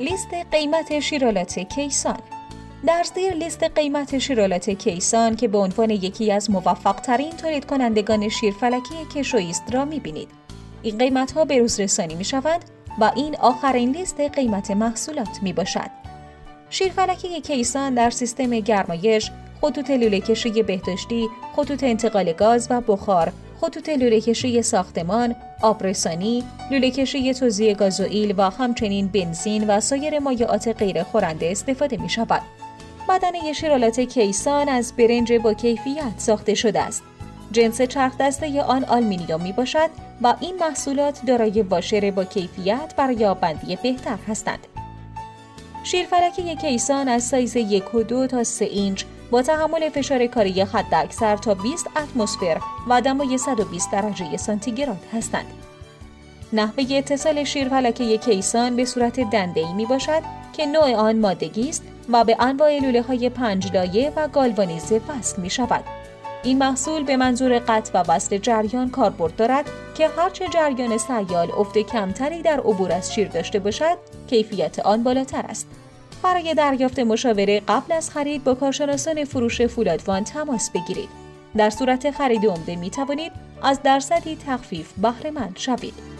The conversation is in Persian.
لیست قیمت شیرالات کیسان. در زیر لیست قیمت شیرالات کیسان که به عنوان یکی از موفق‌ترین تولید کنندگان شیرفلکی کشویی است را می‌بینید. این قیمت‌ها به روز رسانی می‌شوند و این آخرین لیست قیمت محصولات میباشد. شیرفلکی کیسان در سیستم گرمایش، خطوط لوله‌کشی بهداشتی، خطوط انتقال گاز و بخار، خطوط لوله‌کشی ساختمان، آبرسانی، لوله‌کشی توزیع گازوئیل و همچنین بنزین و سایر مایعات غیر خورنده استفاده می‌شود. بدنه شیرالات کیسان از برنج با کیفیت ساخته شده است. جنس چرخ دسته آن آلومینیوم می باشد و این محصولات دارای واشر با کیفیت برای آببندی بهتر هستند. شیرفلکی کیسان از سایز 1 و 2 تا 3 اینچ با تحمل فشار کاری حداکثر تا 20 اتمسفر و دمای 120 درجه سانتیگراد هستند. نحوه اتصال شیرفلکی کیسان به صورت دنده‌ای می باشد که نوع آن مادگی است و به انواع لوله‌های 5 لایه و گالوانیزه وصل می شود. این محصول به منظور قطع و وصل جریان کاربرد دارد که هرچه جریان سیال افت کمتری در عبور از شیر داشته باشد، کیفیت آن بالاتر است. برای دریافت مشاوره قبل از خرید با کارشناسان فروش فولادوان تماس بگیرید. در صورت خرید عمده می توانید از درصدی تخفیف بهره مند شوید.